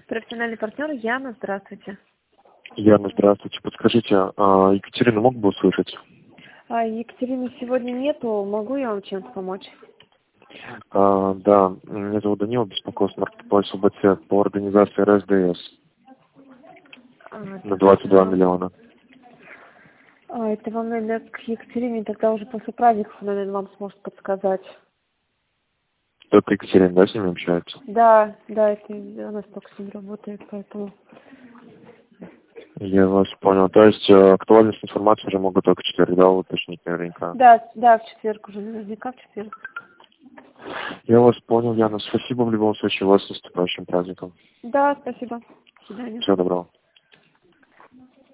Профессиональный партнер Яна, здравствуйте. Яна, здравствуйте. Подскажите, Екатерину мог бы услышать? Екатерины сегодня нету, могу я вам чем-то помочь? Да, меня зовут Данила, беспокоюсь Маркетплейс УБЦ по организации РСДС на 22 миллиона. Это вам, наверное, к Екатерине тогда уже после праздников, наверное, вам сможет подсказать. Только Екатерина, да, с ними общается? Да, это она столько с ним работает, поэтому... Я вас понял. То есть актуальность информации уже могут только в четверг, да, уточнить наверняка? Да, в четверг уже, наверняка в четверг. Я вас понял, Яна. Спасибо в любом случае. Вас с наступающим праздником. Да, спасибо. До свидания. Всего доброго.